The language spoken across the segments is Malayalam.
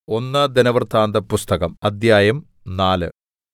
ഒന്ന് ദിനവൃത്താന്തപുസ്തകം അദ്ധ്യായം 4.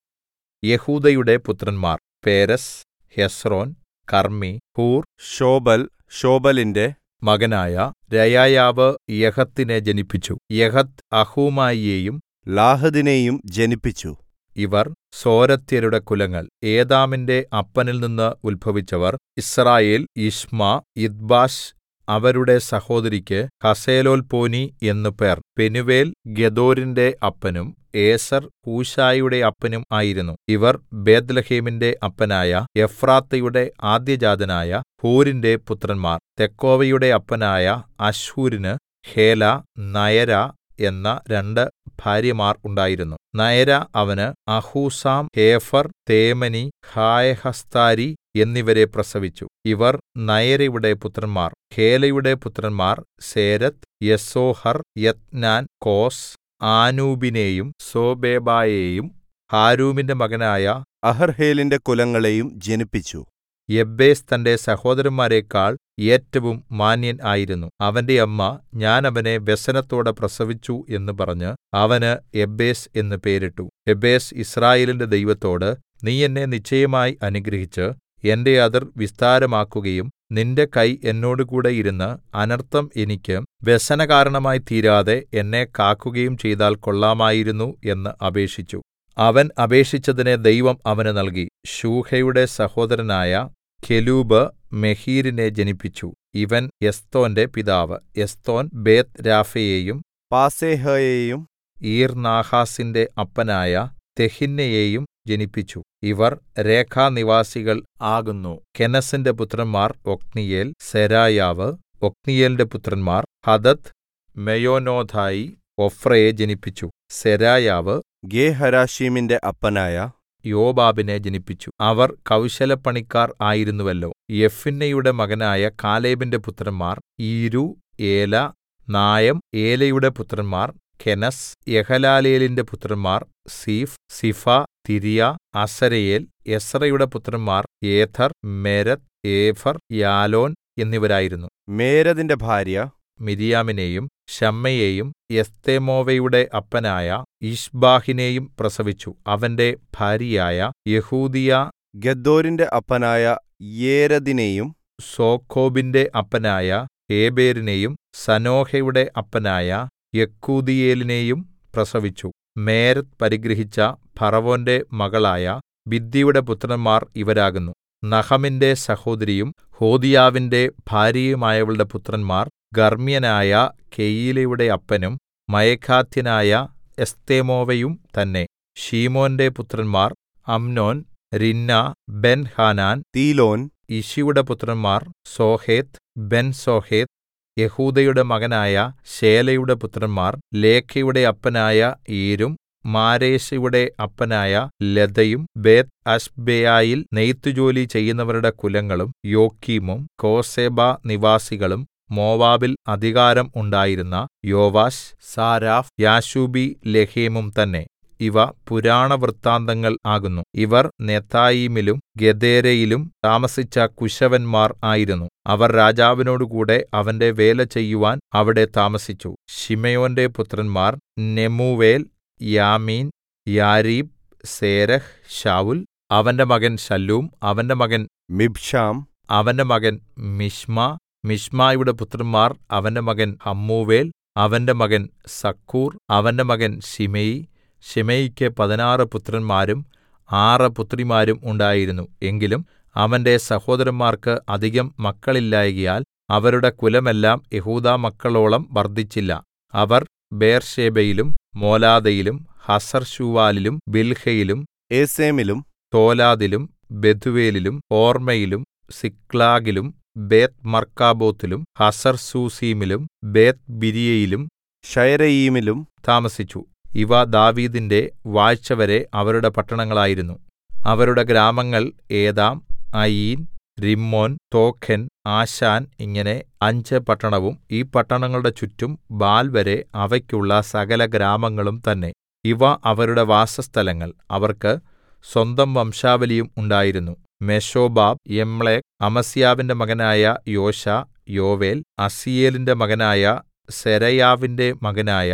യെഹൂദയുടെ പുത്രന്മാർ Perez, Hezron, Carmi, Hur. Shobal ശോബലിന്റെ മകനായ രെയായാവ് യഹത്തിനെ ജനിപ്പിച്ചു. യഹത്ത് അഹൂമായിയെയും ലാഹദിനെയും ജനിപ്പിച്ചു. ഇവർ സോരത്യരുടെ കുലങ്ങൾ. ഏതാമിന്റെ അപ്പനിൽനിന്ന് ഉത്ഭവിച്ചവർ യിസ്രായേൽ, യിശ്മാ, യിദ്ബാശ്. അവരുടെ സഹോദരിക്ക് ഹസേലൊല്പോനി എന്നു പേർ. പെനൂവേൽ ഗെദോരിന്റെ അപ്പനും ഏസെർ ഹൂശയുടെ അപ്പനും ആയിരുന്നു. ഇവർ ബേത്ത്ലേഹേമിന്റെ അപ്പനായ എഫ്രാത്തയുടെ ആദ്യജാതനായ ഹൂരിന്റെ പുത്രന്മാർ. തെക്കോവയുടെ അപ്പനായ അശ്ഹൂരിന് ഹേല, നയര എന്ന രണ്ട് ഭാര്യമാർ ഉണ്ടായിരുന്നു. നയര അവന് അഹൂസാം, ഹേഫെർ, തേമനി, ഹായഹസ്താരി എന്നിവരെ പ്രസവിച്ചു. ഇവർ നയരയുടെ പുത്രന്മാർ. ഹേലയുടെ പുത്രന്മാർ സേരെത്ത്, യെസോഹർ, യത്നാൻ, കോസ്. ആനൂബിനെയും സോബേബായെയും ഹാരൂമിന്റെ മകനായ അഹർഹേലിന്റെ കുലങ്ങളെയും ജനിപ്പിച്ചു. യബ്ബേസ് തന്റെ സഹോദരന്മാരെക്കാൾ ഏറ്റവും മാന്യൻ ആയിരുന്നു. അവന്റെ അമ്മ ഞാൻ അവനെ വ്യസനത്തോടെ പ്രസവിച്ചു എന്ന് പറഞ്ഞ് അവന് യബ്ബേസ് എന്ന് പേരിട്ടു. യബ്ബേസ് യിസ്രായേലിന്റെ ദൈവത്തോട്, നീ എന്നെ നിശ്ചയമായി അനുഗ്രഹിച്ച് എന്റെ അതിർ വിസ്താരമാക്കുകയും നിന്റെ കൈ എന്നോടുകൂടെ ഇരുന്ന് അനർത്ഥം എനിക്ക് വ്യസനകാരണമായി തീരാതെ എന്നെ കാക്കുകയും ചെയ്താൽ കൊള്ളാമായിരുന്നു എന്ന് അപേക്ഷിച്ചു. അവൻ അപേക്ഷിച്ചതിനെ ദൈവം അവന് നൽകി. ശൂഹയുടെ സഹോദരനായ കെലൂബ് മെഹീരിനെ ജനിപ്പിച്ചു. ഇവൻ എസ്തോന്റെ പിതാവ്. എസ്തോൻ ബേത്ത്രാഫയെയും പാസേഹയെയും ഈർനാഹാസിന്റെ അപ്പനായ തെഹിന്നയെയും ജനിപ്പിച്ചു. ഇവർ രേഖാനിവാസികൾ ആകുന്നു. കെനസിന്റെ പുത്രന്മാർ ഒത്നീയേൽ, സെരായാവ്. ഒത്നീയേലിന്റെ പുത്രന്മാർ ഹദദ്, മെയോനോഥായി. ഒഫ്രയെ ജനിപ്പിച്ചു. സെരായാവ് ഗേഹരാശീമിന്റെ അപ്പനായ യോബാബിനെ ജനിപ്പിച്ചു. അവർ കൗശലപ്പണിക്കാർ ആയിരുന്നുവല്ലോ. യെഫുന്നെയുടെ മകനായ കാലേബിന്റെ പുത്രന്മാർ ഈരു, ഏല, നായം. ഏലയുടെ പുത്രന്മാർ കെനസ്. യഹലാലേലിന്റെ പുത്രന്മാർ സീഫ്, സിഫ, തിര്യ, അസരയേൽ. എസ്രയുടെ പുത്രന്മാർ ഏഥർ, മെരത്ത്, ഏഫർ, യാലോൻ എന്നിവരായിരുന്നു. മേരദിന്റെ ഭാര്യ മിര്യാമിനെയും ശമ്മയെയും എസ്തെമോവയുടെ അപ്പനായ യിശ്ബാഹിനെയും പ്രസവിച്ചു. അവന്റെ ഭാര്യയായ യെഹൂദിയ ഗദ്ദോരിന്റെ അപ്പനായ യേരെദിനെയും സോഖോബിന്റെ അപ്പനായ ഏബേരിനെയും സനോഹയുടെ അപ്പനായ യെക്കൂഥീയേലിനെയും പ്രസവിച്ചു. മേരത്ത് പരിഗ്രഹിച്ച ഫറവോന്റെ മകളായ ബിഥ്യയുടെ പുത്രന്മാർ ഇവരാകുന്നു. നഹമിന്റെ സഹോദരിയും ഹോദീയാവിന്റെ ഭാര്യയുമായവളുടെ പുത്രന്മാർ ഗർമ്മ്യനായ കെയീലയുടെ അപ്പനും മയഖാത്യനായ എസ്തെമോവയും തന്നെ. ശീമോന്റെ പുത്രന്മാർ അമ്നോൻ, റിന്ന, ബെൻഹാനാൻ, തീലോൻ. ഇശിയുടെ പുത്രന്മാർ സോഹേത്ത്, ബെൻസോഹേത്ത്. യെഹൂദയുടെ മകനായ ശേലയുടെ പുത്രന്മാർ ലേഖയുടെ അപ്പനായ ഈരും മാരേശയുടെ അപ്പനായ ലദയും. ബേത്ത് അശ്ബെയായിൽ നെയ്ത്തുജോലി ചെയ്യുന്നവരുടെ കുലങ്ങളും യോക്കീമും. കോസേബ നിവാസികളും മോവാബിൽ അധികാരം ഉണ്ടായിരുന്ന യോവാശ്, സാരാഫ്, യാശൂബി ലെഹേമും തന്നെ. ഇവ പുരാണവൃത്താന്തങ്ങൾ ആകുന്നു. ഇവർ നെതായീമിലും ഗെദേരയിലും താമസിച്ച കുശവന്മാർ ആയിരുന്നു. അവർ രാജാവിനോടുകൂടെ അവന്റെ വേല ചെയ്യുവാൻ അവിടെ താമസിച്ചു. ശിമെയോന്റെ പുത്രന്മാർ നെമൂവേൽ, യാമീൻ, യാരീബ്, സേരഹ്, ശൌൽ. അവന്റെ മകൻ ശല്ലൂം. അവന്റെ മകൻ മിബ്ശാം. അവന്റെ മകൻ മിശ്മ. മിശ്മായുടെ പുത്രന്മാർ അവന്റെ മകൻ ഹമ്മൂവേൽ, അവന്റെ മകൻ സക്കൂർ, അവന്റെ മകൻ ശിമെയി. ശിമെയിക്ക് 16 പുത്രന്മാരും 6 പുത്രിമാരും ഉണ്ടായിരുന്നു. എങ്കിലും അവന്റെ സഹോദരന്മാർക്ക് അധികം മക്കളില്ലായ്കയാൽ അവരുടെ കുലമെല്ലാം യെഹൂദാ മക്കളോളം വർദ്ധിച്ചില്ല. അവർ ബേർശേബയിലും മോലാദയിലും ഹസർശൂവാലിലും ബിൽഹയിലും ഏസെമിലും തോലാദിലും ബെഥുവേലിലും ഓർമ്മയിലും സിക്ലാഗിലും ബേത്ത് മർക്കാബോത്തിലും ഹസർസൂസീമിലും ബേത്ത് ബിരിയയിലും ശയരയീമിലും താമസിച്ചു. ഇവ ദാവീദിന്റെ വാഴ്ചവരെ അവരുടെ പട്ടണങ്ങളായിരുന്നു. അവരുടെ ഗ്രാമങ്ങൾ ഏതാം, അയീൻ, റിമ്മോൻ, തോഖെൻ, ആശാൻ ഇങ്ങനെ 5 പട്ടണവും ഈ പട്ടണങ്ങളുടെ ചുറ്റും ബാൽ വരെ അവയ്ക്കുള്ള സകല ഗ്രാമങ്ങളും തന്നെ. ഇവ അവരുടെ വാസസ്ഥലങ്ങൾ. അവർക്ക് സ്വന്തം വംശാവലിയും ഉണ്ടായിരുന്നു. മെശോബാബ്, യമ്ലേക്, അമസ്യാവിന്റെ മകനായ യോശ, യോവേൽ, അസീയേലിന്റെ മകനായ സെരായാവിന്റെ മകനായ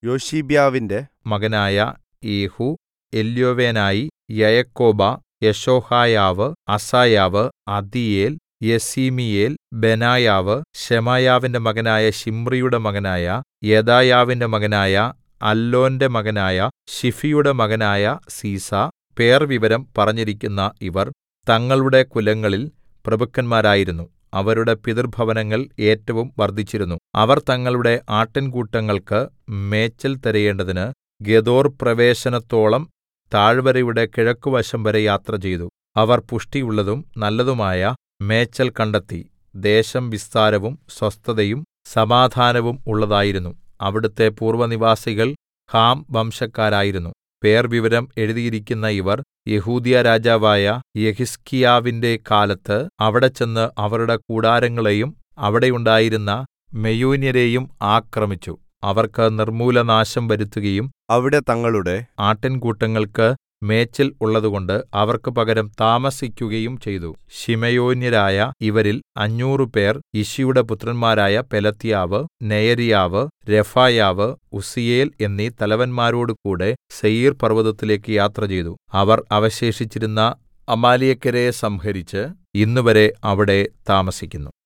യോശീബ്യാവിന്റെ മകനായ യേഹൂ, എല്യോവേനായി, യയക്കോബ, യെശോഹായാവ്, അസായാവ്, അദീയേൽ, യസീമിയേൽ, ബെനായാവ്, ശെമായാവിന്റെ മകനായ ശിമ്രിയുടെ മകനായ യെദായാവിന്റെ മകനായ അല്ലോന്റെ മകനായ ശിഫിയുടെ മകനായ സീസ. പേർവിവരം പറഞ്ഞിരിക്കുന്ന ഇവർ തങ്ങളുടെ കുലങ്ങളിൽ പ്രഭുക്കന്മാരായിരുന്നു. അവരുടെ പിതൃഭവനങ്ങൾ ഏറ്റവും വർദ്ധിച്ചിരുന്നു. അവർ തങ്ങളുടെ ആട്ടിൻകൂട്ടങ്ങൾക്ക് മേച്ചൽ തിരയേണ്ടതിന് ഗെദോർ പ്രവേശനത്തോളം താഴ്വരയുടെ കിഴക്കുവശം വരെ യാത്രചെയ്തു. അവർ പുഷ്ടിയുള്ളതും നല്ലതുമായ മേച്ചൽ കണ്ടെത്തി. ദേശം വിസ്താരവും സ്വസ്ഥതയും സമാധാനവും ഉള്ളതായിരുന്നു. അവിടുത്തെ പൂർവ്വനിവാസികൾ ഹാം വംശക്കാരായിരുന്നു. പേർവിവരം എഴുതിയിരിക്കുന്ന ഇവർ യെഹൂദ്യ രാജാവായ യെഹിസ്കീയാവിന്റെ കാലത്ത് അവിടെ ചെന്ന് അവരുടെ കൂടാരങ്ങളെയും അവിടെ ഉണ്ടായിരുന്ന മെയൂന്യരെയും ആക്രമിച്ചു. അവർക്ക് നിർമ്മൂലനാശം വരുത്തുകയും അവിടെ തങ്ങളുടെ ആട്ടിൻകൂട്ടങ്ങൾക്ക് മേച്ചൽ ഉള്ളതുകൊണ്ട് അവർക്ക് പകരം താമസിക്കുകയും ചെയ്തു. ശിമെയോന്യരായ ഇവരിൽ 500 പേർ യിശിയുടെ പുത്രന്മാരായ പെലത്യാവ്, നെയര്യാവ്, രഫായാവ്, ഉസ്സീയേൽ എന്നീ തലവന്മാരോടുകൂടെ സേയീർ പർവ്വതത്തിലേക്ക് യാത്രചെയ്തു. അവർ അവശേഷിച്ചിരുന്ന അമാലേക്യരെ സംഹരിച്ച് ഇന്നുവരെ അവിടെ താമസിക്കുന്നു.